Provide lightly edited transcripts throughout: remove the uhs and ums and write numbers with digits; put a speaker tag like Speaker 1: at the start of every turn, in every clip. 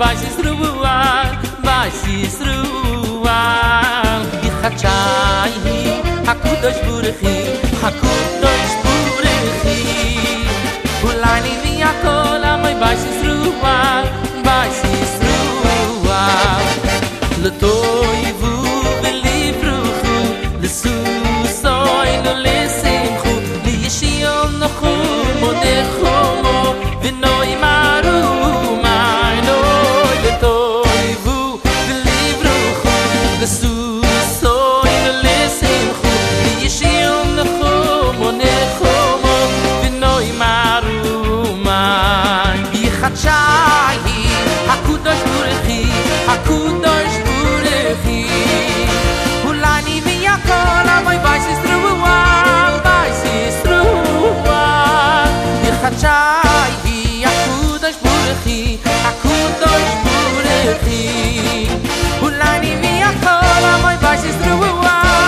Speaker 1: חדשי הקודש בורכי הקודש בורכי אולי ניבי הכל עמי בייסיס רוח לטויבו ולברוכו לסוסוי ולשמחו לישיום נחומו נחומו ונוי מרו מרנוי לטויבו ולברוכו לסוסוי חדשי הקודש בורכי הקודש בורכי אולי ניבי הכל עמי בייסיס רוח חדשי הקודש בורכי הקודש בורכי אולי ניבי הכל עמי בייסיס רוח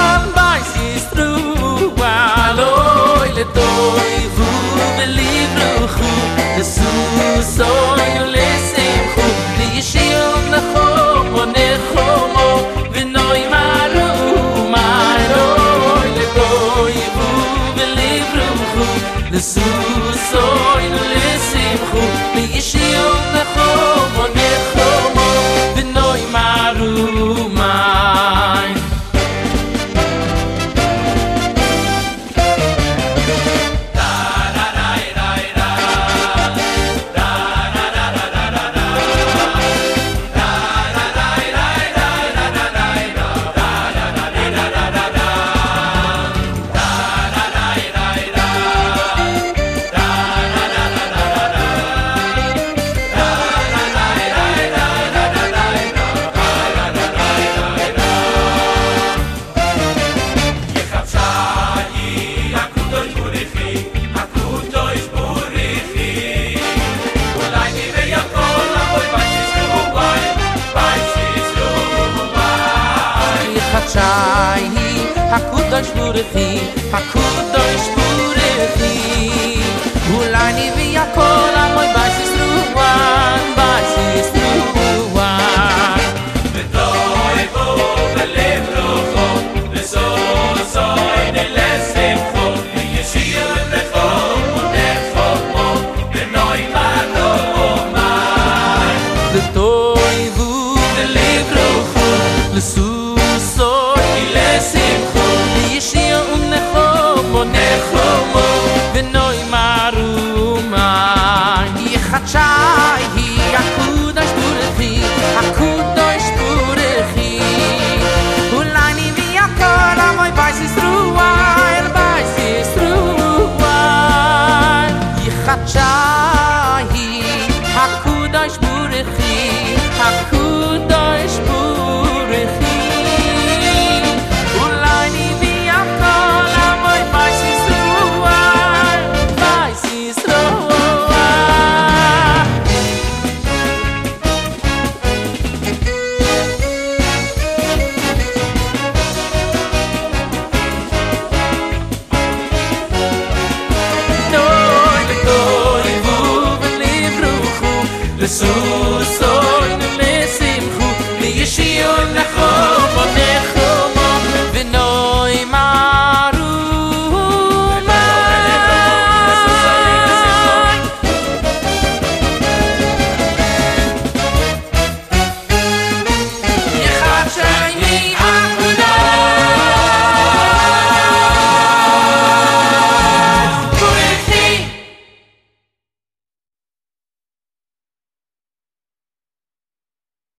Speaker 1: אלוי לטויבו ולברוכו לסוסוי ולשמחו לישיום נחומו נחומו ונוי מרו מרוי לטויבו ולברוכו לסוסוי ולשמחו לישיום נחומו נחומו ונוי מרו מרוי הקודש בורכי הקודש בורכי אולי ניבי הכל עמי בייסיס רוח
Speaker 2: ותויבו ולברוכו לסוסוי ולשמחו לישיום נחומו נחומו ונוי מרו
Speaker 1: ותויבו ולברוכו לסוסוי ולשמחו לישיום נחומו נחומו ונוי מרו חדשי הקודש בורכי הקודש בורכי אולי ניבי הכל עמי בייסיס רוח חדשי הקודש בורכי הקודש בורכי אולי ניבי הכל עמי בייסיס רוח
Speaker 2: לסוסוי